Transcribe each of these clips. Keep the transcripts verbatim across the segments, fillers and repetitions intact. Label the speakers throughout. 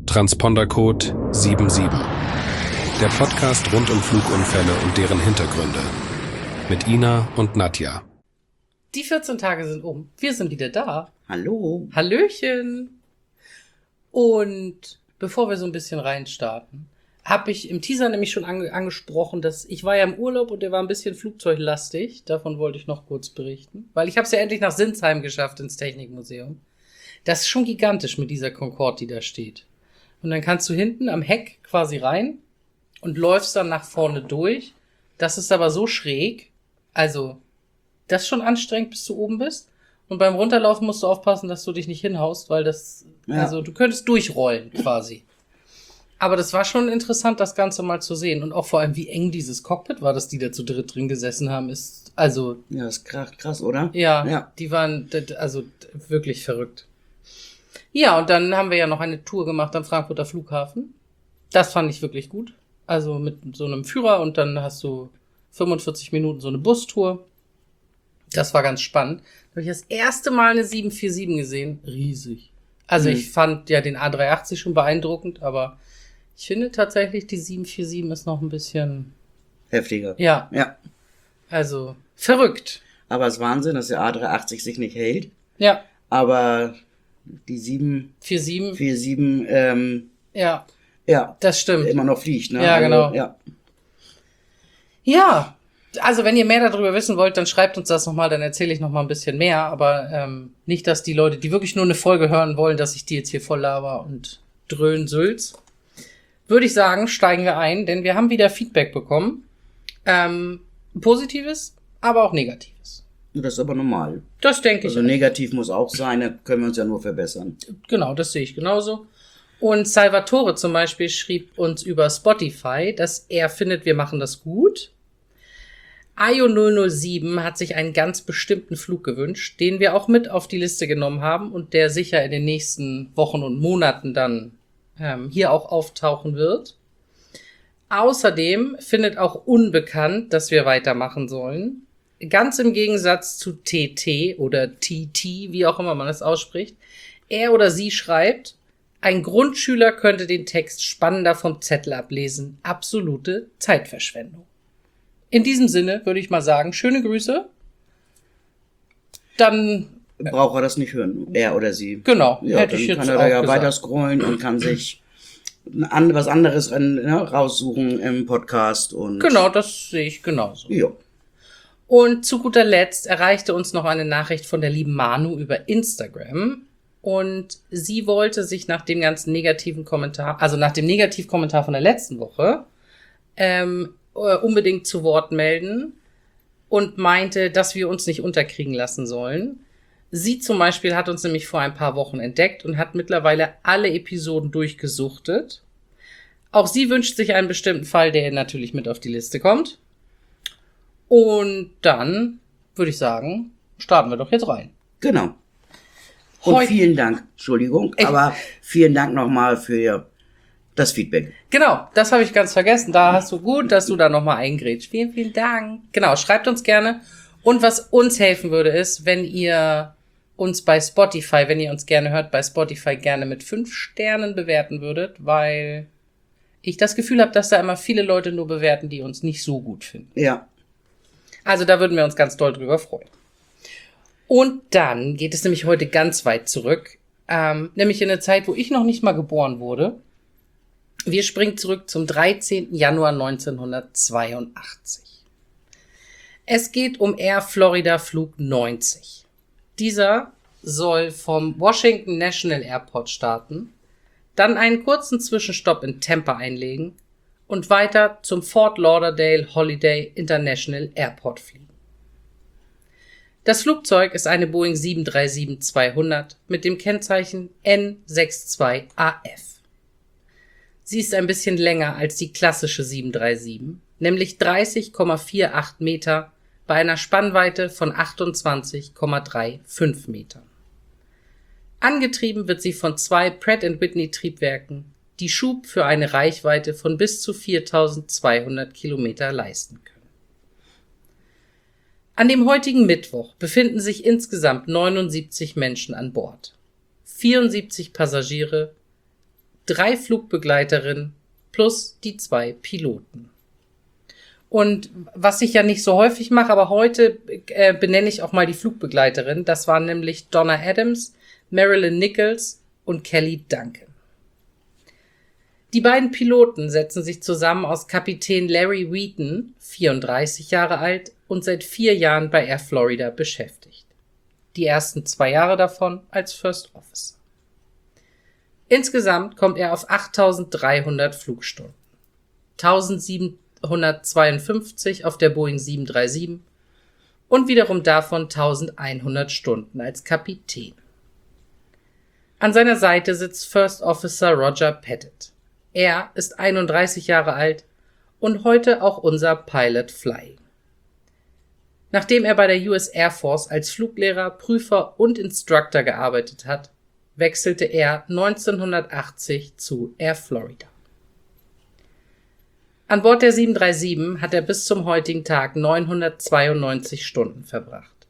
Speaker 1: Transpondercode sieben sieben. Der Podcast rund um Flugunfälle und deren Hintergründe. Mit Ina und Nadja.
Speaker 2: Die vierzehn Tage sind um. Wir sind wieder da.
Speaker 3: Hallo.
Speaker 2: Hallöchen. Und bevor wir so ein bisschen reinstarten, habe ich im Teaser nämlich schon ange- angesprochen, dass ich war ja im Urlaub und der war ein bisschen flugzeuglastig. Davon wollte ich noch kurz berichten. Weil ich habe es ja endlich nach Sinsheim geschafft ins Technikmuseum. Das ist schon gigantisch mit dieser Concorde, die da steht. Und dann kannst du hinten am Heck quasi rein und läufst dann nach vorne durch. Das ist aber so schräg. Also, das ist schon anstrengend, bis du oben bist. Und beim Runterlaufen musst du aufpassen, dass du dich nicht hinhaust, weil das, ja. also du könntest durchrollen quasi. Aber das war schon interessant, das Ganze mal zu sehen. Und auch vor allem, wie eng dieses Cockpit war, dass die da zu dritt drin gesessen haben, ist, also...
Speaker 3: Ja, das ist krass, krass, oder?
Speaker 2: Ja,
Speaker 3: ja,
Speaker 2: die waren, also wirklich verrückt. Ja, und dann haben wir ja noch eine Tour gemacht am Frankfurter Flughafen. Das fand ich wirklich gut. Also mit so einem Führer und dann hast du fünfundvierzig Minuten so eine Bustour. Das war ganz spannend. Da habe ich das erste Mal eine sieben vier sieben gesehen. Riesig. Also mhm. ich fand ja den A drei achtzig schon beeindruckend, aber ich finde tatsächlich, die sieben vier sieben ist noch ein bisschen...
Speaker 3: heftiger.
Speaker 2: Ja.
Speaker 3: Ja.
Speaker 2: Also, verrückt.
Speaker 3: Aber es ist Wahnsinn, dass der A drei achtzig sich nicht hält.
Speaker 2: Ja.
Speaker 3: Aber die sieben
Speaker 2: vier sieben
Speaker 3: vier sieben, ähm,
Speaker 2: ja.
Speaker 3: Ja.
Speaker 2: Das stimmt.
Speaker 3: Immer noch fliegt, ne?
Speaker 2: Ja,
Speaker 3: also,
Speaker 2: genau.
Speaker 3: Ja.
Speaker 2: Ja. Also, wenn ihr mehr darüber wissen wollt, dann schreibt uns das nochmal, dann erzähle ich nochmal ein bisschen mehr. Aber ähm, nicht, dass die Leute, die wirklich nur eine Folge hören wollen, dass ich die jetzt hier voll laber und dröhn Sülz. Würde ich sagen, steigen wir ein, denn wir haben wieder Feedback bekommen. Ähm, Positives, aber auch Negatives.
Speaker 3: Das ist aber normal.
Speaker 2: Das denke ich.
Speaker 3: Also negativ muss auch sein, da können wir uns ja nur verbessern.
Speaker 2: Genau, das sehe ich genauso. Und Salvatore zum Beispiel schrieb uns über Spotify, dass er findet, wir machen das gut. Ayo null null sieben hat sich einen ganz bestimmten Flug gewünscht, den wir auch mit auf die Liste genommen haben und der sicher in den nächsten Wochen und Monaten dann ähm, hier auch auftauchen wird. Außerdem findet auch unbekannt, dass wir weitermachen sollen. Ganz im Gegensatz zu T T oder T T, wie auch immer man es ausspricht. Er oder sie schreibt, ein Grundschüler könnte den Text spannender vom Zettel ablesen. Absolute Zeitverschwendung. In diesem Sinne würde ich mal sagen, schöne Grüße. Dann
Speaker 3: braucht er das nicht hören, er oder sie.
Speaker 2: Genau,
Speaker 3: ja,
Speaker 2: hätte
Speaker 3: dann
Speaker 2: ich jetzt
Speaker 3: kann er
Speaker 2: auch
Speaker 3: da ja
Speaker 2: gesagt.
Speaker 3: weiter scrollen und kann sich an, was anderes ne, raussuchen im Podcast. Und
Speaker 2: genau, das sehe ich genauso.
Speaker 3: Ja.
Speaker 2: Und zu guter Letzt erreichte uns noch eine Nachricht von der lieben Manu über Instagram. Und sie wollte sich nach dem ganzen negativen Kommentar, also nach dem Negativkommentar von der letzten Woche, ähm, unbedingt zu Wort melden und meinte, dass wir uns nicht unterkriegen lassen sollen. Sie zum Beispiel hat uns nämlich vor ein paar Wochen entdeckt und hat mittlerweile alle Episoden durchgesuchtet. Auch sie wünscht sich einen bestimmten Fall, der natürlich mit auf die Liste kommt. Und dann würde ich sagen, starten wir doch jetzt rein.
Speaker 3: Genau. Und Heut- vielen Dank, Entschuldigung, ich- aber vielen Dank nochmal für das Feedback.
Speaker 2: Genau, das habe ich ganz vergessen. Da hast du gut, dass du da nochmal eingrätscht. Vielen, vielen Dank. Genau, schreibt uns gerne. Und was uns helfen würde, ist, wenn ihr uns bei Spotify, wenn ihr uns gerne hört, bei Spotify gerne mit fünf Sternen bewerten würdet, weil ich das Gefühl habe, dass da immer viele Leute nur bewerten, die uns nicht so gut finden.
Speaker 3: Ja.
Speaker 2: Also da würden wir uns ganz doll drüber freuen. Und dann geht es nämlich heute ganz weit zurück, ähm, nämlich in eine Zeit, wo ich noch nicht mal geboren wurde. Wir springen zurück zum dreizehnten Januar neunzehnhundertzweiundachtzig. Es geht um Air Florida Flug neunzig. Dieser soll vom Washington National Airport starten, dann einen kurzen Zwischenstopp in Tampa einlegen und weiter zum Fort Lauderdale Holiday International Airport fliegen. Das Flugzeug ist eine Boeing sieben drei sieben zweihundert mit dem Kennzeichen N zweiundsechzig A F. Sie ist ein bisschen länger als die klassische sieben drei sieben, nämlich dreißig Komma achtundvierzig Meter bei einer Spannweite von achtundzwanzig Komma fünfunddreißig Metern. Angetrieben wird sie von zwei Pratt and Whitney Triebwerken, die Schub für eine Reichweite von bis zu viertausendzweihundert Kilometer leisten können. An dem heutigen Mittwoch befinden sich insgesamt neunundsiebzig Menschen an Bord. vierundsiebzig Passagiere drei Flugbegleiterinnen plus die zwei Piloten. Und was ich ja nicht so häufig mache, aber heute äh, benenne ich auch mal die Flugbegleiterin. Das waren nämlich Donna Adams, Marilyn Nichols und Kelly Duncan. Die beiden Piloten setzen sich zusammen aus Kapitän Larry Wheaton, vierunddreißig Jahre alt und seit vier Jahren bei Air Florida beschäftigt. Die ersten zwei Jahre davon als First Officer. Insgesamt kommt er auf achttausenddreihundert Flugstunden. eintausendsiebenhundertzweiundfünfzig auf der Boeing sieben drei sieben und wiederum davon eintausendeinhundert Stunden als Kapitän. An seiner Seite sitzt First Officer Roger Pettit. Er ist einunddreißig Jahre alt und heute auch unser Pilot Flying. Nachdem er bei der U S Air Force als Fluglehrer, Prüfer und Instructor gearbeitet hat, wechselte er neunzehnhundertachtzig zu Air Florida. An Bord der sieben drei sieben hat er bis zum heutigen Tag neunhundertzweiundneunzig Stunden verbracht.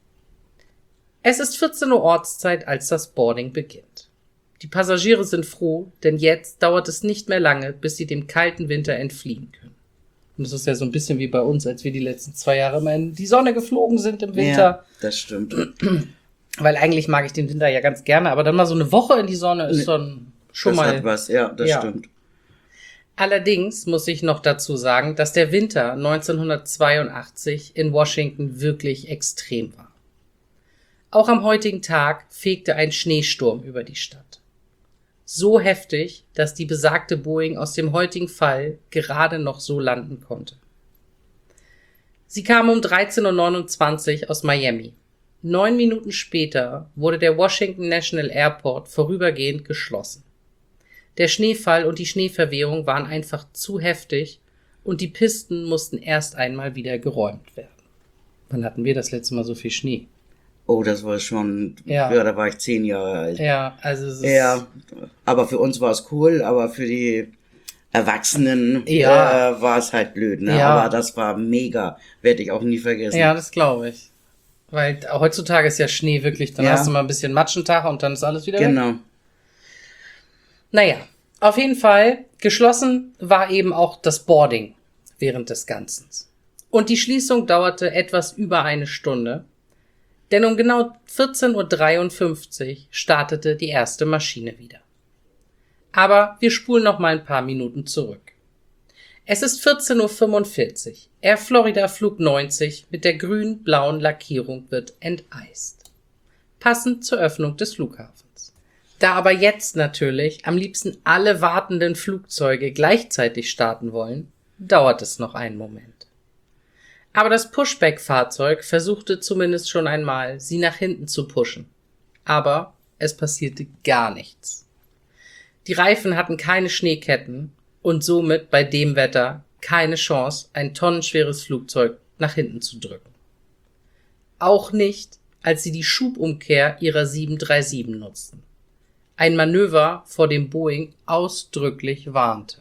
Speaker 2: Es ist vierzehn Uhr Ortszeit, als das Boarding beginnt. Die Passagiere sind froh, denn jetzt dauert es nicht mehr lange, bis sie dem kalten Winter entfliehen können. Und das ist ja so ein bisschen wie bei uns, als wir die letzten zwei Jahre immer in die Sonne geflogen sind im Winter.
Speaker 3: Ja, das stimmt.
Speaker 2: Weil eigentlich mag ich den Winter ja ganz gerne, aber dann mal so eine Woche in die Sonne ist dann schon
Speaker 3: das
Speaker 2: mal...
Speaker 3: Hat was, ja, das ja. stimmt.
Speaker 2: Allerdings muss ich noch dazu sagen, dass der Winter neunzehnhundertzweiundachtzig in Washington wirklich extrem war. Auch am heutigen Tag fegte ein Schneesturm über die Stadt. So heftig, dass die besagte Boeing aus dem heutigen Fall gerade noch so landen konnte. Sie kam um dreizehn Uhr neunundzwanzig aus Miami. Neun Minuten später wurde der Washington National Airport vorübergehend geschlossen. Der Schneefall und die Schneeverwehung waren einfach zu heftig und die Pisten mussten erst einmal wieder geräumt werden. Wann hatten wir das letzte Mal so viel Schnee?
Speaker 3: Oh, das war schon, ja, ja da war ich zehn Jahre alt.
Speaker 2: Ja, also es ist...
Speaker 3: Ja, aber für uns war es cool, aber für die Erwachsenen
Speaker 2: ja.
Speaker 3: äh, war es halt blöd, ne?
Speaker 2: Ja.
Speaker 3: Aber das war mega, werde ich auch nie vergessen.
Speaker 2: Ja, das glaube ich. Weil heutzutage ist ja Schnee wirklich, dann ja. hast du mal ein bisschen Matschentag und dann ist alles wieder
Speaker 3: genau.
Speaker 2: weg. Naja, auf jeden Fall, geschlossen war eben auch das Boarding während des Ganzen. Und die Schließung dauerte etwas über eine Stunde. Denn um genau vierzehn Uhr dreiundfünfzig startete die erste Maschine wieder. Aber wir spulen noch mal ein paar Minuten zurück. Es ist vierzehn Uhr fünfundvierzig. Air Florida Flug neunzig mit der grün-blauen Lackierung wird enteist. Passend zur Öffnung des Flughafens. Da aber jetzt natürlich am liebsten alle wartenden Flugzeuge gleichzeitig starten wollen, dauert es noch einen Moment. Aber das Pushback-Fahrzeug versuchte zumindest schon einmal, sie nach hinten zu pushen. Aber es passierte gar nichts. Die Reifen hatten keine Schneeketten und somit bei dem Wetter keine Chance, ein tonnenschweres Flugzeug nach hinten zu drücken. Auch nicht, als sie die Schubumkehr ihrer sieben drei sieben nutzten. Ein Manöver, vor dem Boeing ausdrücklich warnte.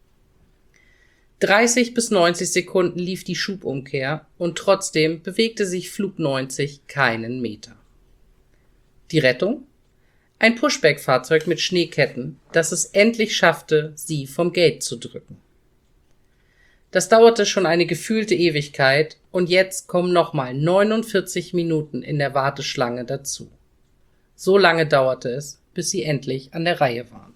Speaker 2: dreißig bis neunzig Sekunden lief die Schubumkehr und trotzdem bewegte sich Flug neunzig keinen Meter. Die Rettung? Ein Pushback-Fahrzeug mit Schneeketten, das es endlich schaffte, sie vom Gate zu drücken. Das dauerte schon eine gefühlte Ewigkeit und jetzt kommen nochmal neunundvierzig Minuten in der Warteschlange dazu. So lange dauerte es, bis sie endlich an der Reihe waren.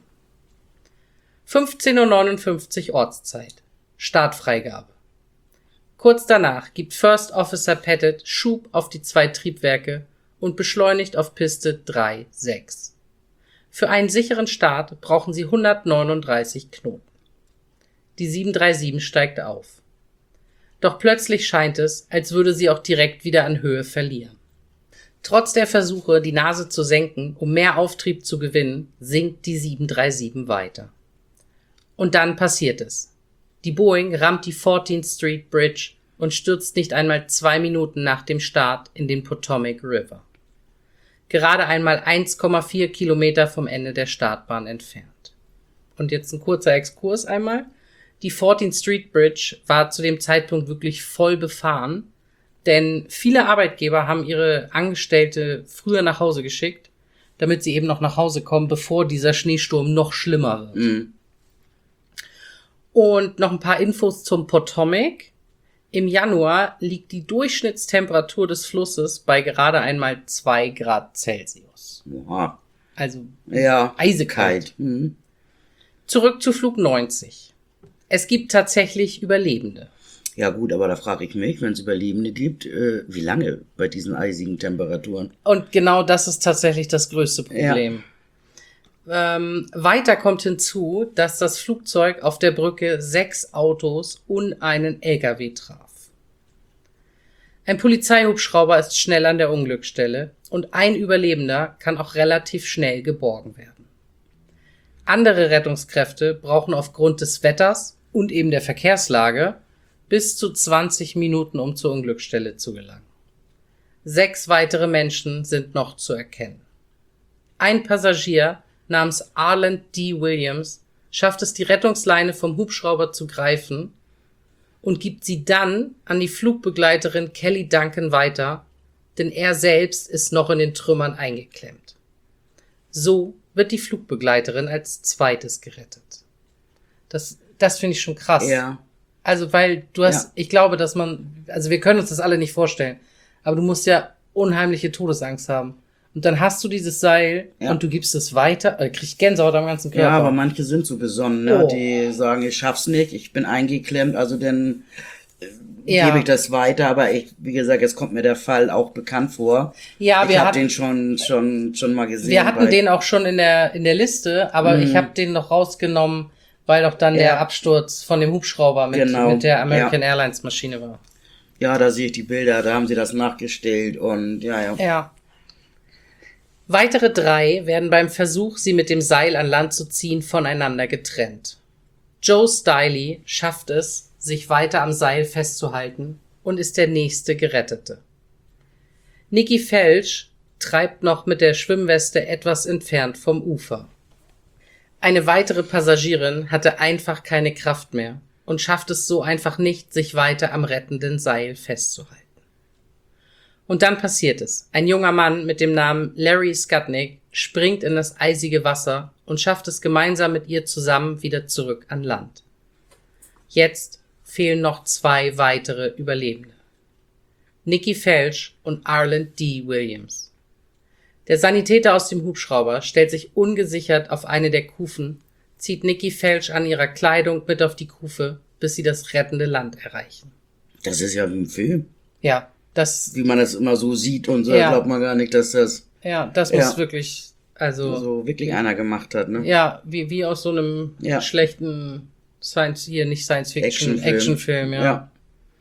Speaker 2: fünfzehn Uhr neunundfünfzig Ortszeit. Startfreigabe. Kurz danach gibt First Officer Pettit Schub auf die zwei Triebwerke und beschleunigt auf Piste drei sechs. Für einen sicheren Start brauchen sie hundertneununddreißig Knoten. Die sieben drei sieben steigt auf. Doch plötzlich scheint es, als würde sie auch direkt wieder an Höhe verlieren. Trotz der Versuche, die Nase zu senken, um mehr Auftrieb zu gewinnen, sinkt die sieben drei sieben weiter. Und dann passiert es. Die Boeing rammt die fourteenth Street Bridge und stürzt nicht einmal zwei Minuten nach dem Start in den Potomac River. Gerade einmal eins Komma vier Kilometer vom Ende der Startbahn entfernt. Und jetzt ein kurzer Exkurs einmal. Die fourteenth Street Bridge war zu dem Zeitpunkt wirklich voll befahren, denn viele Arbeitgeber haben ihre Angestellte früher nach Hause geschickt, damit sie eben noch nach Hause kommen, bevor dieser Schneesturm noch schlimmer wird.
Speaker 3: Mhm.
Speaker 2: Und noch ein paar Infos zum Potomac. Im Januar liegt die Durchschnittstemperatur des Flusses bei gerade einmal zwei Grad Celsius.
Speaker 3: Oha.
Speaker 2: Also
Speaker 3: Ja,
Speaker 2: eisekalt.
Speaker 3: Mhm.
Speaker 2: Zurück zu Flug neunzig. Es gibt tatsächlich Überlebende.
Speaker 3: Ja gut, aber da frage ich mich, wenn es Überlebende gibt, äh, wie lange bei diesen eisigen Temperaturen?
Speaker 2: Und genau das ist tatsächlich das größte Problem. Ja. Ähm, weiter kommt hinzu, dass das Flugzeug auf der Brücke sechs Autos und einen L K W traf. Ein Polizeihubschrauber ist schnell an der Unglücksstelle und ein Überlebender kann auch relativ schnell geborgen werden. Andere Rettungskräfte brauchen aufgrund des Wetters und eben der Verkehrslage bis zu zwanzig Minuten, um zur Unglücksstelle zu gelangen. Sechs weitere Menschen sind noch zu erkennen. Ein Passagier namens Arland D. Williams schafft es, die Rettungsleine vom Hubschrauber zu greifen und gibt sie dann an die Flugbegleiterin Kelly Duncan weiter, denn er selbst ist noch in den Trümmern eingeklemmt. So wird die Flugbegleiterin als zweites gerettet. Das, das finde ich schon krass.
Speaker 3: Ja.
Speaker 2: Also, weil du hast,
Speaker 3: Ja.
Speaker 2: ich glaube, dass man, also wir können uns das alle nicht vorstellen, aber du musst ja unheimliche Todesangst haben. Und dann hast du dieses Seil
Speaker 3: Ja.
Speaker 2: und du gibst es weiter, äh, kriegst Gänsehaut am ganzen Körper.
Speaker 3: Ja, aber manche sind so besonnen, ne?
Speaker 2: Oh.
Speaker 3: Die sagen, ich schaff's nicht, ich bin eingeklemmt, also dann äh,
Speaker 2: Ja.
Speaker 3: gebe ich das weiter, aber ich, wie gesagt, jetzt kommt mir der Fall auch bekannt vor.
Speaker 2: Ja,
Speaker 3: ich
Speaker 2: wir
Speaker 3: habe
Speaker 2: hatten-
Speaker 3: den schon schon schon mal gesehen.
Speaker 2: Wir hatten
Speaker 3: bei-
Speaker 2: den auch schon in der in der Liste, aber
Speaker 3: Mhm.
Speaker 2: ich habe den noch rausgenommen, weil doch dann
Speaker 3: Ja.
Speaker 2: der Absturz von dem Hubschrauber mit,
Speaker 3: Genau.
Speaker 2: mit der American
Speaker 3: Ja.
Speaker 2: Airlines Maschine war.
Speaker 3: Ja, da sehe ich die Bilder, da haben sie das nachgestellt und ja, ja.
Speaker 2: Ja. Weitere drei werden beim Versuch, sie mit dem Seil an Land zu ziehen, voneinander getrennt. Joe Stiley schafft es, sich weiter am Seil festzuhalten und ist der nächste Gerettete. Nikki Felsch treibt noch mit der Schwimmweste etwas entfernt vom Ufer. Eine weitere Passagierin hatte einfach keine Kraft mehr und schafft es so einfach nicht, sich weiter am rettenden Seil festzuhalten. Und dann passiert es. Ein junger Mann mit dem Namen Larry Skutnik springt in das eisige Wasser und schafft es gemeinsam mit ihr zusammen wieder zurück an Land. Jetzt fehlen noch zwei weitere Überlebende. Nikki Felsch und Arland D. Williams. Der Sanitäter aus dem Hubschrauber stellt sich ungesichert auf eine der Kufen, zieht Nikki Felsch an ihrer Kleidung mit auf die Kufe, bis sie das rettende Land erreichen.
Speaker 3: Das ist ja wie ein Film.
Speaker 2: Ja, das,
Speaker 3: Wie man das immer so sieht und so,
Speaker 2: Ja.
Speaker 3: glaubt man gar nicht, dass das
Speaker 2: ja, das muss
Speaker 3: Ja.
Speaker 2: wirklich, also,
Speaker 3: so wirklich einer gemacht hat, ne?
Speaker 2: ja, wie, wie aus so einem
Speaker 3: Ja.
Speaker 2: schlechten Science, hier nicht Science Fiction,
Speaker 3: Actionfilm.
Speaker 2: Actionfilm, ja.
Speaker 3: Ja.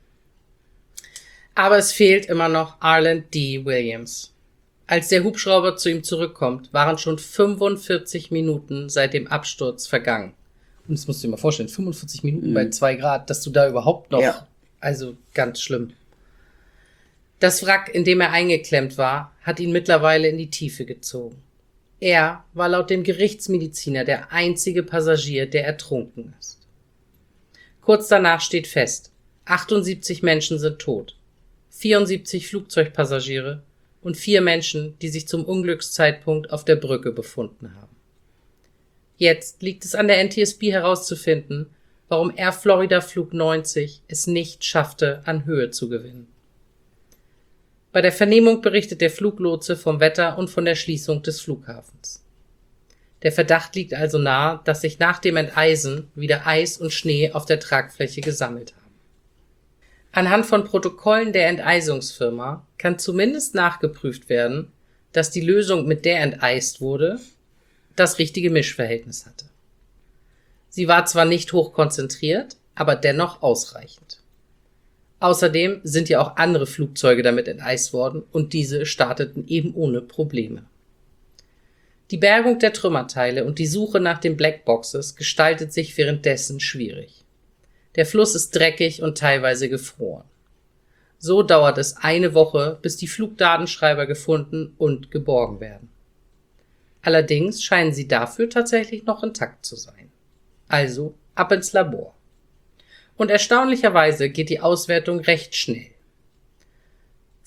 Speaker 2: Aber es fehlt immer noch Arland D. Williams. Als der Hubschrauber zu ihm zurückkommt, waren schon fünfundvierzig Minuten seit dem Absturz vergangen. Und das musst du dir mal vorstellen, fünfundvierzig Minuten
Speaker 3: Mhm.
Speaker 2: bei zwei Grad, dass du da überhaupt noch,
Speaker 3: Ja.
Speaker 2: also ganz schlimm. Das Wrack, in dem er eingeklemmt war, hat ihn mittlerweile in die Tiefe gezogen. Er war laut dem Gerichtsmediziner der einzige Passagier, der ertrunken ist. Kurz danach steht fest, achtundsiebzig Menschen sind tot, vierundsiebzig Flugzeugpassagiere und vier Menschen, die sich zum Unglückszeitpunkt auf der Brücke befunden haben. Jetzt liegt es an der N T S B herauszufinden, warum Air Florida Flug neunzig es nicht schaffte, an Höhe zu gewinnen. Bei der Vernehmung berichtet der Fluglotse vom Wetter und von der Schließung des Flughafens. Der Verdacht liegt also nahe, dass sich nach dem Enteisen wieder Eis und Schnee auf der Tragfläche gesammelt haben. Anhand von Protokollen der Enteisungsfirma kann zumindest nachgeprüft werden, dass die Lösung, mit der enteist wurde, das richtige Mischverhältnis hatte. Sie war zwar nicht hoch konzentriert, aber dennoch ausreichend. Außerdem sind ja auch andere Flugzeuge damit enteist worden und diese starteten eben ohne Probleme. Die Bergung der Trümmerteile und die Suche nach den Blackboxes gestaltet sich währenddessen schwierig. Der Fluss ist dreckig und teilweise gefroren. So dauert es eine Woche, bis die Flugdatenschreiber gefunden und geborgen werden. Allerdings scheinen sie dafür tatsächlich noch intakt zu sein. Also ab ins Labor. Und erstaunlicherweise geht die Auswertung recht schnell.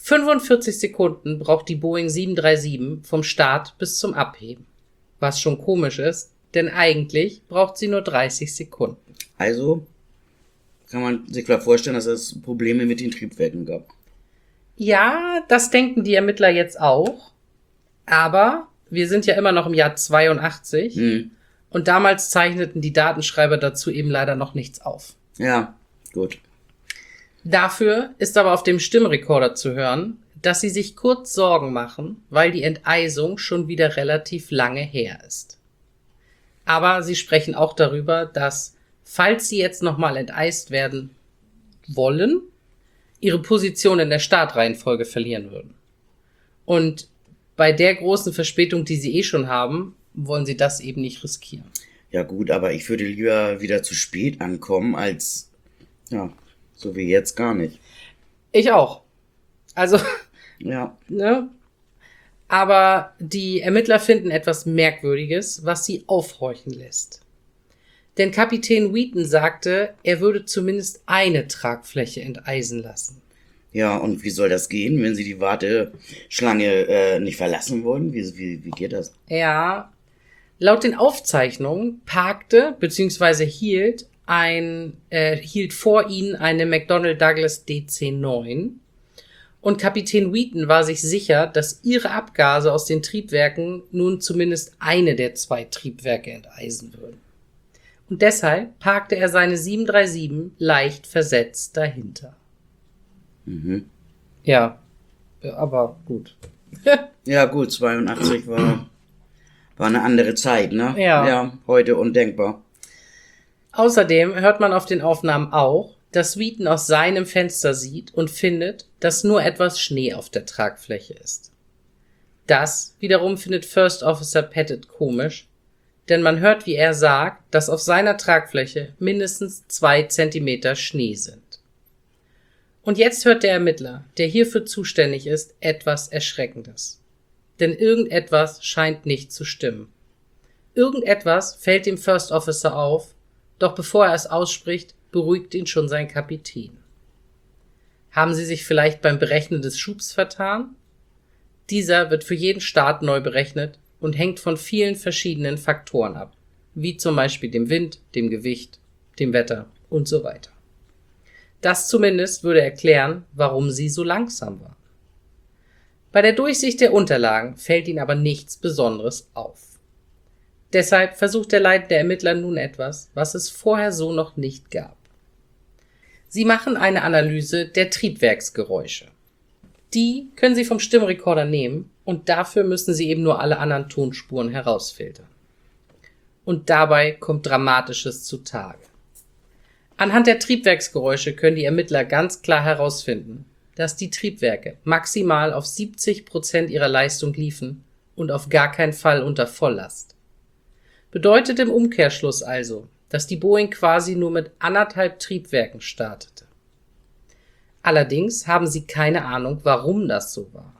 Speaker 2: fünfundvierzig Sekunden braucht die Boeing sieben drei sieben vom Start bis zum Abheben. Was schon komisch ist, denn eigentlich braucht sie nur dreißig Sekunden.
Speaker 3: Also kann man sich klar vorstellen, dass es Probleme mit den Triebwerken gab.
Speaker 2: Ja, das denken die Ermittler jetzt auch. Aber wir sind ja immer noch im Jahr zweiundachtzig. Hm. Und damals zeichneten die Datenschreiber dazu eben leider noch nichts auf.
Speaker 3: Ja, gut.
Speaker 2: Dafür ist aber auf dem Stimmrekorder zu hören, dass sie sich kurz Sorgen machen, weil die Enteisung schon wieder relativ lange her ist. Aber sie sprechen auch darüber, dass, falls sie jetzt nochmal enteist werden wollen, ihre Position in der Startreihenfolge verlieren würden. Und bei der großen Verspätung, die sie eh schon haben, wollen sie das eben nicht riskieren.
Speaker 3: Ja gut, aber ich würde lieber wieder zu spät ankommen, als, ja, so wie jetzt gar nicht.
Speaker 2: Ich auch. Also,
Speaker 3: ja.
Speaker 2: Ne? Aber die Ermittler finden etwas Merkwürdiges, was sie aufhorchen lässt. Denn Kapitän Wheaton sagte, er würde zumindest eine Tragfläche enteisen lassen.
Speaker 3: Ja, und wie soll das gehen, wenn sie die Warteschlange äh, nicht verlassen wollen? Wie, wie, wie geht das?
Speaker 2: Ja, laut den Aufzeichnungen parkte bzw. hielt ein äh, hielt vor ihnen eine McDonnell Douglas D C neun und Kapitän Wheaton war sich sicher, dass ihre Abgase aus den Triebwerken nun zumindest eine der zwei Triebwerke enteisen würden. Und deshalb parkte er seine sieben drei sieben leicht versetzt dahinter.
Speaker 3: Mhm.
Speaker 2: Ja, aber gut.
Speaker 3: Ja gut, zweiundachtzig war, war eine andere Zeit, ne?
Speaker 2: Ja.
Speaker 3: Ja, heute undenkbar.
Speaker 2: Außerdem hört man auf den Aufnahmen auch, dass Wheaton aus seinem Fenster sieht und findet, dass nur etwas Schnee auf der Tragfläche ist. Das wiederum findet First Officer Pettit komisch, denn man hört, wie er sagt, dass auf seiner Tragfläche mindestens zwei Zentimeter Schnee sind. Und jetzt hört der Ermittler, der hierfür zuständig ist, etwas Erschreckendes. Denn irgendetwas scheint nicht zu stimmen. Irgendetwas fällt dem First Officer auf, doch bevor er es ausspricht, beruhigt ihn schon sein Kapitän. Haben sie sich vielleicht beim Berechnen des Schubs vertan? Dieser wird für jeden Start neu berechnet und hängt von vielen verschiedenen Faktoren ab, wie zum Beispiel dem Wind, dem Gewicht, dem Wetter und so weiter. Das zumindest würde erklären, warum sie so langsam waren. Bei der Durchsicht der Unterlagen fällt ihnen aber nichts Besonderes auf. Deshalb versucht der leitende Ermittler nun etwas, was es vorher so noch nicht gab. Sie machen eine Analyse der Triebwerksgeräusche. Die können sie vom Stimmrekorder nehmen und dafür müssen sie eben nur alle anderen Tonspuren herausfiltern. Und dabei kommt Dramatisches zutage. Anhand der Triebwerksgeräusche können die Ermittler ganz klar herausfinden, dass die Triebwerke maximal auf siebzig Prozent ihrer Leistung liefen und auf gar keinen Fall unter Volllast. Bedeutet im Umkehrschluss also, dass die Boeing quasi nur mit anderthalb Triebwerken startete. Allerdings haben sie keine Ahnung, warum das so war.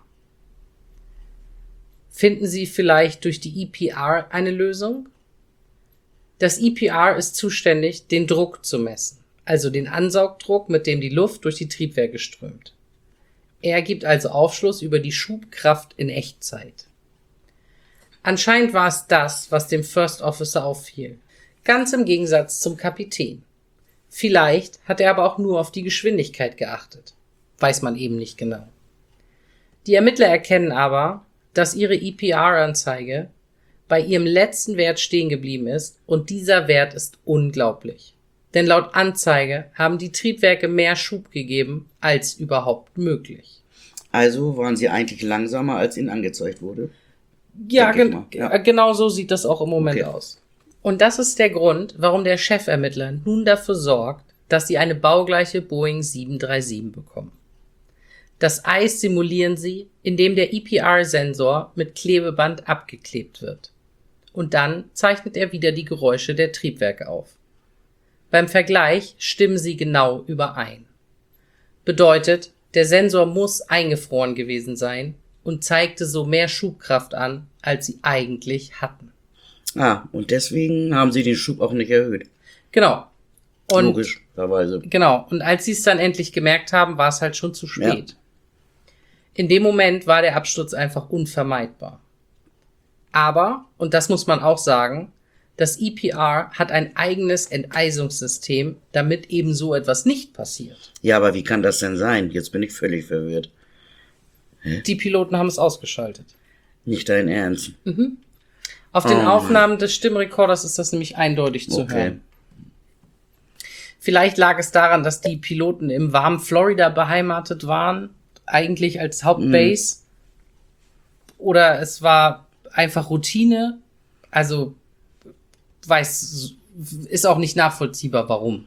Speaker 2: Finden Sie vielleicht durch die E P R eine Lösung? Das E P R ist zuständig, den Druck zu messen, also den Ansaugdruck, mit dem die Luft durch die Triebwerke strömt. Er gibt also Aufschluss über die Schubkraft in Echtzeit. Anscheinend war es das, was dem First Officer auffiel. Ganz im Gegensatz zum Kapitän. Vielleicht hat er aber auch nur auf die Geschwindigkeit geachtet. Weiß man eben nicht genau. Die Ermittler erkennen aber, dass ihre E P R-Anzeige bei ihrem letzten Wert stehen geblieben ist und dieser Wert ist unglaublich. Denn laut Anzeige haben die Triebwerke mehr Schub gegeben als überhaupt möglich.
Speaker 3: Also waren sie eigentlich langsamer, als ihnen angezeigt wurde?
Speaker 2: Ja, gen- ja. genau so sieht das auch im Moment okay. aus. Und das ist der Grund, warum der Chefermittler nun dafür sorgt, dass sie eine baugleiche Boeing sieben drei sieben bekommen. Das Eis simulieren sie, indem der E P R-Sensor mit Klebeband abgeklebt wird. Und dann zeichnet er wieder die Geräusche der Triebwerke auf. Beim Vergleich stimmen sie genau überein. Bedeutet, der Sensor muss eingefroren gewesen sein und zeigte so mehr Schubkraft an, als sie eigentlich hatten.
Speaker 3: Ah, und deswegen haben sie den Schub auch nicht erhöht.
Speaker 2: Genau. Und
Speaker 3: logischerweise.
Speaker 2: Genau. Und als sie es dann endlich gemerkt haben, war es halt schon zu spät. Ja. In dem Moment war der Absturz einfach unvermeidbar. Aber, und das muss man auch sagen, das E P R hat ein eigenes Enteisungssystem, damit eben so etwas nicht passiert.
Speaker 3: Ja, aber wie kann das denn sein? Jetzt bin ich völlig verwirrt.
Speaker 2: Hä? Die Piloten haben es ausgeschaltet.
Speaker 3: Nicht dein Ernst?
Speaker 2: Mhm. Auf den oh, Aufnahmen des Stimmrekorders ist das nämlich eindeutig zu okay. hören. Vielleicht lag es daran, dass die Piloten im warmen Florida beheimatet waren, eigentlich als Hauptbase. Mm. Oder es war einfach Routine. Also, weiß, ist auch nicht nachvollziehbar, warum.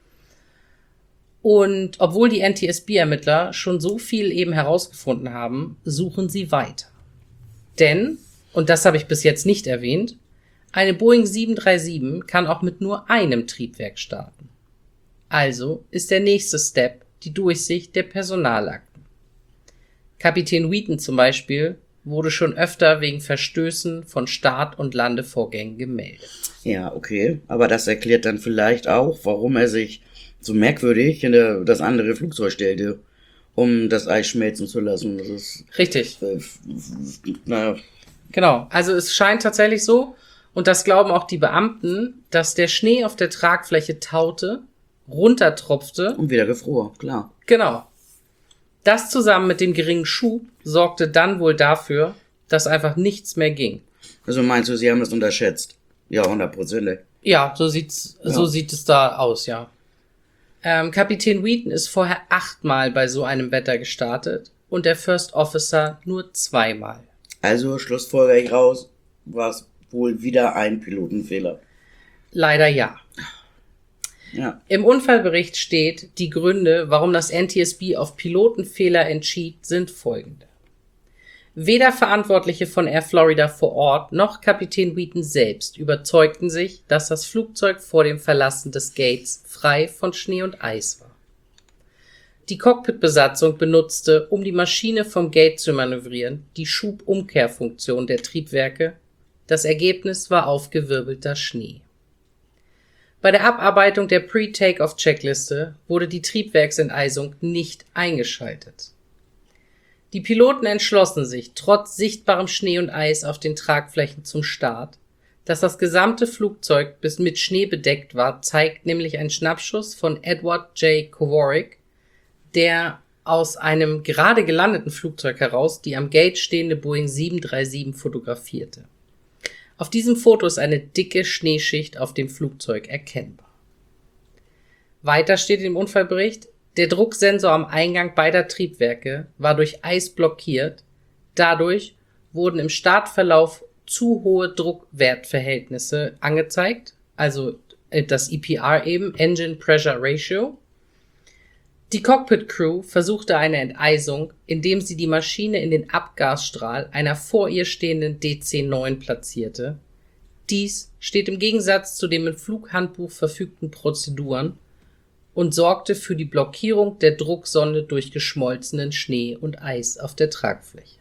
Speaker 2: Und obwohl die N T S B-Ermittler schon so viel eben herausgefunden haben, suchen sie weiter. Denn, und das habe ich bis jetzt nicht erwähnt, eine Boeing sieben drei sieben kann auch mit nur einem Triebwerk starten. Also ist der nächste Step die Durchsicht der Personalakten. Kapitän Wheaton zum Beispiel wurde schon öfter wegen Verstößen von Start- und Landevorgängen gemeldet.
Speaker 3: Ja, okay, aber das erklärt dann vielleicht auch, warum er sich so merkwürdig in das andere Flugzeug stellte, um das Eis schmelzen zu lassen. Das ist
Speaker 2: richtig.
Speaker 3: Äh, naja.
Speaker 2: Genau, also es scheint tatsächlich so, und das glauben auch die Beamten, dass der Schnee auf der Tragfläche taute, runtertropfte.
Speaker 3: Und wieder gefror, klar.
Speaker 2: Genau. Das zusammen mit dem geringen Schub sorgte dann wohl dafür, dass einfach nichts mehr ging.
Speaker 3: Also meinst du, sie haben das unterschätzt? Ja, hundertprozentig.
Speaker 2: Ja, so sieht's, ja. so sieht es da aus, ja. Ähm, Kapitän Wheaton ist vorher achtmal bei so einem Wetter gestartet und der First Officer nur zweimal.
Speaker 3: Also schlussfolger ich raus, war es wohl wieder ein Pilotenfehler.
Speaker 2: Leider ja.
Speaker 3: Ja.
Speaker 2: Im Unfallbericht steht, die Gründe, warum das N T S B auf Pilotenfehler entschied, sind folgende. Weder Verantwortliche von Air Florida vor Ort noch Kapitän Wheaton selbst überzeugten sich, dass das Flugzeug vor dem Verlassen des Gates frei von Schnee und Eis war. Die Cockpitbesatzung benutzte, um die Maschine vom Gate zu manövrieren, die Schubumkehrfunktion der Triebwerke. Das Ergebnis war aufgewirbelter Schnee. Bei der Abarbeitung der Pre-Take-Off-Checkliste wurde die Triebwerksenteisung nicht eingeschaltet. Die Piloten entschlossen sich, trotz sichtbarem Schnee und Eis auf den Tragflächen zum Start. Dass das gesamte Flugzeug bis mit Schnee bedeckt war, zeigt nämlich ein Schnappschuss von Edward J. Kowarek, der aus einem gerade gelandeten Flugzeug heraus die am Gate stehende Boeing sieben drei sieben fotografierte. Auf diesem Foto ist eine dicke Schneeschicht auf dem Flugzeug erkennbar. Weiter steht im Unfallbericht, der Drucksensor am Eingang beider Triebwerke war durch Eis blockiert. Dadurch wurden im Startverlauf zu hohe Druckwertverhältnisse angezeigt, also das E P R eben, Engine Pressure Ratio. Die Cockpit-Crew versuchte eine Enteisung, indem sie die Maschine in den Abgasstrahl einer vor ihr stehenden D C neun platzierte. Dies steht im Gegensatz zu den im Flughandbuch verfügten Prozeduren und sorgte für die Blockierung der Drucksonde durch geschmolzenen Schnee und Eis auf der Tragfläche.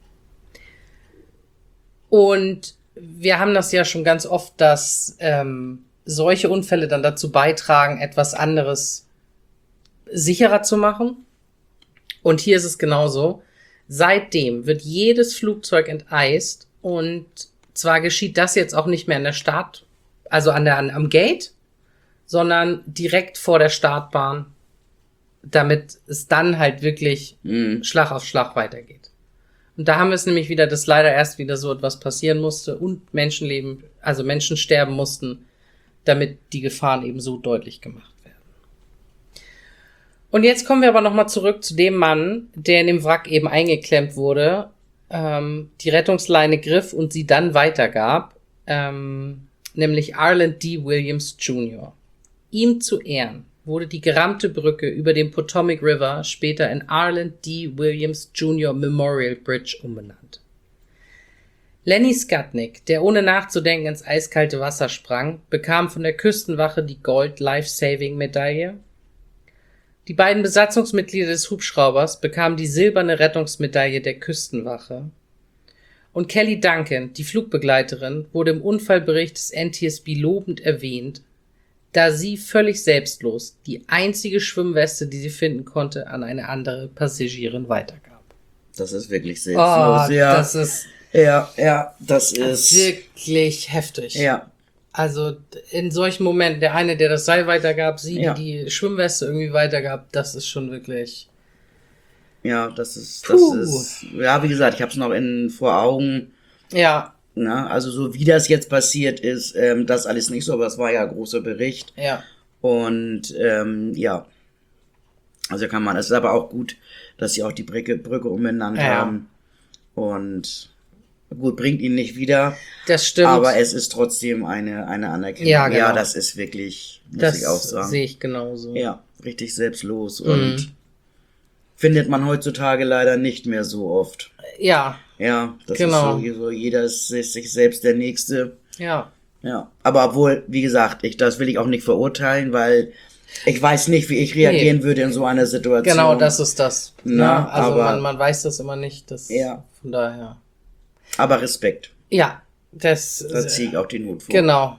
Speaker 2: Und wir haben das ja schon ganz oft, dass ähm, solche Unfälle dann dazu beitragen, etwas anderes sicherer zu machen. Und hier ist es genauso. Seitdem wird jedes Flugzeug enteist und zwar geschieht das jetzt auch nicht mehr an der Start, also an der, an, am Gate, sondern direkt vor der Startbahn, damit es dann halt wirklich mhm. Schlag auf Schlag weitergeht. Und da haben wir es nämlich wieder, dass leider erst wieder so etwas passieren musste und Menschenleben, also Menschen sterben mussten, damit die Gefahren eben so deutlich gemacht werden. Und jetzt kommen wir aber nochmal zurück zu dem Mann, der in dem Wrack eben eingeklemmt wurde, ähm, die Rettungsleine griff und sie dann weitergab, ähm, nämlich Arland D. Williams Junior Ihm zu Ehren wurde die gerammte Brücke über den Potomac River später in Arland D. Williams Junior Memorial Bridge umbenannt. Lenny Skutnik, der ohne nachzudenken ins eiskalte Wasser sprang, bekam von der Küstenwache die Gold Life-Saving-Medaille. Die beiden Besatzungsmitglieder des Hubschraubers bekamen die silberne Rettungsmedaille der Küstenwache. Und Kelly Duncan, die Flugbegleiterin, wurde im Unfallbericht des N T S B lobend erwähnt, da sie völlig selbstlos die einzige Schwimmweste, die sie finden konnte, an eine andere Passagierin weitergab.
Speaker 3: das ist wirklich
Speaker 2: Oh,
Speaker 3: selbstlos. ja.
Speaker 2: das ist
Speaker 3: ja, ja, das ist.
Speaker 2: wirklich heftig.
Speaker 3: Ja.
Speaker 2: Also in solchen Momenten, der eine, der das Seil weitergab, sie,
Speaker 3: Ja.
Speaker 2: die die Schwimmweste irgendwie weitergab, das ist schon wirklich...
Speaker 3: Ja, das ist, das
Speaker 2: Puh.
Speaker 3: ist, ja, wie gesagt, ich habe es noch in vor Augen,
Speaker 2: Ja,
Speaker 3: na, also so wie das jetzt passiert ist, ähm, das alles nicht so, aber es war ja ein großer Bericht
Speaker 2: ja,
Speaker 3: und ähm, ja, also kann man, es ist aber auch gut, dass sie auch die Brücke, Brücke umbenannt
Speaker 2: Ja.
Speaker 3: haben und gut, bringt ihn nicht wieder,
Speaker 2: das stimmt.
Speaker 3: aber es ist trotzdem eine, eine Anerkennung.
Speaker 2: Ja, genau.
Speaker 3: Ja, das ist wirklich, muss
Speaker 2: das
Speaker 3: ich auch sagen.
Speaker 2: sehe ich genauso.
Speaker 3: Ja, richtig selbstlos
Speaker 2: Mhm.
Speaker 3: und findet man heutzutage leider nicht mehr so oft.
Speaker 2: Ja,
Speaker 3: Ja, das
Speaker 2: Genau.
Speaker 3: ist so, so, jeder ist sich selbst der Nächste.
Speaker 2: ja.
Speaker 3: Ja, aber obwohl, wie gesagt, ich, das will ich auch nicht verurteilen, weil ich weiß nicht, wie ich reagieren würde in so einer Situation.
Speaker 2: Genau, das ist das.
Speaker 3: Na,
Speaker 2: Ja, also
Speaker 3: aber-
Speaker 2: man, man weiß das immer nicht. Das,
Speaker 3: Ja.
Speaker 2: Von daher.
Speaker 3: Aber Respekt,
Speaker 2: Ja, das...
Speaker 3: da ziehe ich auch den Hut vor.
Speaker 2: Genau.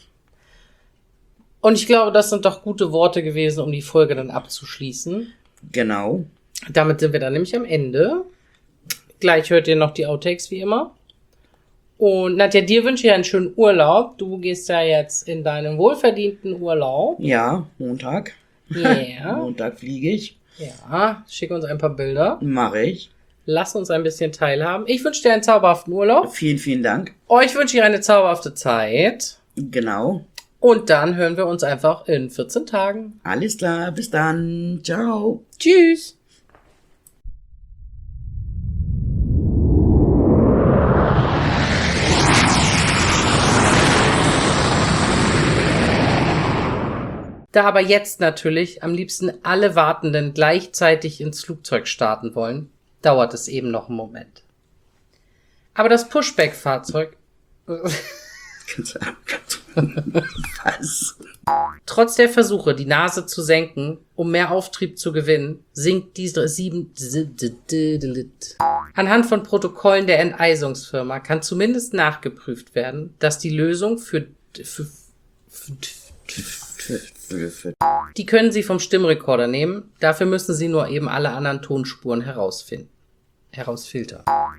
Speaker 2: Und ich glaube, das sind doch gute Worte gewesen, um die Folge dann abzuschließen.
Speaker 3: Genau.
Speaker 2: Damit sind wir dann nämlich am Ende. Gleich hört ihr noch die Outtakes wie immer. Und Nadja, dir wünsche ich einen schönen Urlaub. Du gehst ja jetzt in deinen wohlverdienten Urlaub.
Speaker 3: Ja, Montag.
Speaker 2: Ja.
Speaker 3: Montag fliege ich.
Speaker 2: Ja, schick uns ein paar Bilder.
Speaker 3: Mache ich.
Speaker 2: Lass uns ein bisschen teilhaben. Ich wünsche dir einen zauberhaften Urlaub.
Speaker 3: Vielen, vielen Dank.
Speaker 2: Euch wünsche ich eine zauberhafte Zeit.
Speaker 3: Genau.
Speaker 2: Und dann hören wir uns einfach in vierzehn Tagen.
Speaker 3: Alles klar, bis dann. Ciao.
Speaker 2: Tschüss. Da aber jetzt natürlich am liebsten alle Wartenden gleichzeitig ins Flugzeug starten wollen, dauert es eben noch einen Moment. Aber das Pushback-Fahrzeug,
Speaker 3: Was?
Speaker 2: trotz der Versuche, die Nase zu senken, um mehr Auftrieb zu gewinnen, sinkt diese sieben... Anhand von Protokollen der Enteisungsfirma kann zumindest nachgeprüft werden, dass die Lösung für... für Die können Sie vom Stimmrekorder nehmen. Dafür müssen Sie nur eben alle anderen Tonspuren herausfinden. Herausfiltern.